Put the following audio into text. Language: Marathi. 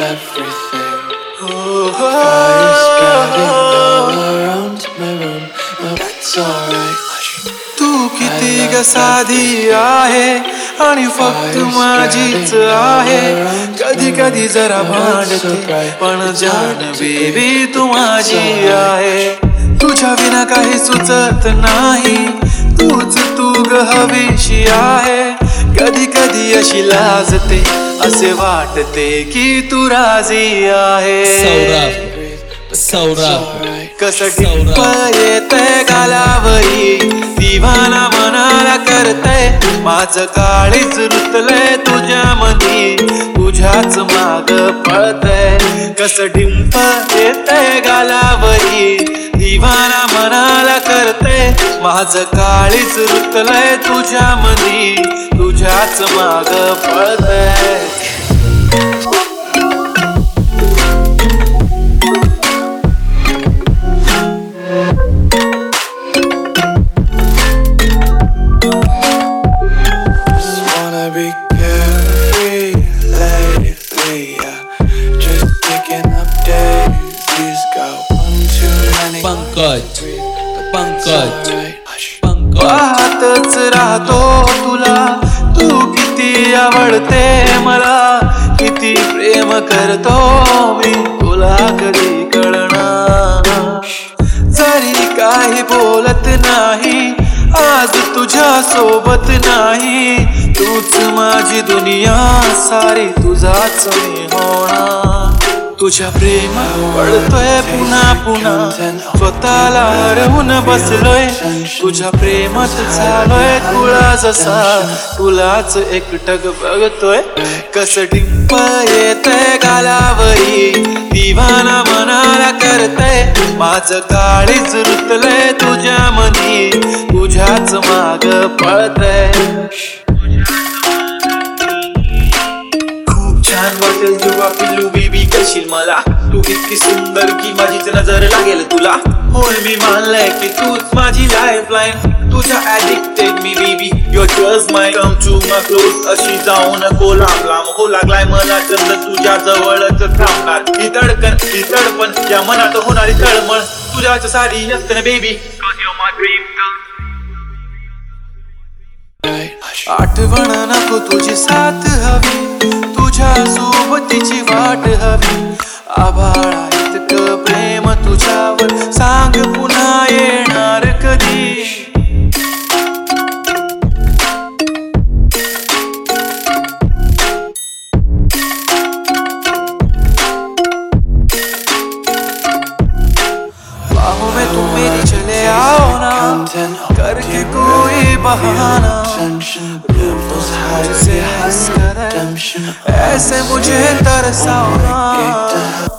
everything. Fire's driving all around my room, but that's alright. तू किती ग साधी आहे आणि फक्त माझीच आहे. कधी कधी जरा भांडते पण जान बेबी तू माझी आहे. तुझ्या विना काही सुचत नाही, तूच तू ग हवीशी आहे. कधी कधी अशी लाजते, असे वाटते की तू राजी आहे. कसं टिप्प येतंय गालावरी, दिवाना मनाला करतंय. माझं काळीच रुतलंय तुझ्यामधी, तुझ्याच माग पळतंय. कसं डिंप येतंय गालावरी, दिवाना मनाला करतंय. माझं काळीच रुतलंय तुझ्यामधी, तुझ्याच माग पळतंय. Be carefree lately, just picking up daisies. Got one too many. Pankaj पाहतच राहतो तुला, तू किती आवडते मला. किती प्रेम करतो मी तुला कधी कळणार. जरी काही बोलत नाही, आज तुझ्या सोबत नाही. तूच माझी दुनिया सारी, तुझाच मी होणार. तुझ्या प्रेमात पडतोय पुन्हा पुन्हा, स्वतःला हरवून बसलोय. तुझ्या प्रेमात झालोय तुला जसा, तुलाच एकटक बघतोय. कसं डिंप येतंय गालावरी, दिवाना मनाला करतंय. माझं काळीच रुतलंय तुझ्यामधी, तुझ्याच माग पळतंय. खूप छान वाटेल जेव्हा पिल्लू बेबी करशील मला. तू इतकी सुंदर की माझीच नजर लागेल तुला. होय मी मानलंय की तूच माझी लाईफलाईन. तुझ्या ऍडिक्टेड मी baby, your just my come to my close. अशी जाऊ नको लांब लांब, हो लागलाय मला चंद तुझ्या जवळच थांबणार. ही धडकन ही तडपण, या मनात होणारी तळमळ, तुझ्याच सारी नसतं बेबी. आठवण नको तुझी साथ हवी, तुझ्या सोबतीची वाट हवी. आभाळा इतकं प्रेम तुझ्यावर, सांग पुन्हा येणार कधी. बाहों में तुम मेरी चले आओ ना, करके कोई बहाना. मुझसे हंस कर ऐसे मुझे तरसाओ ना.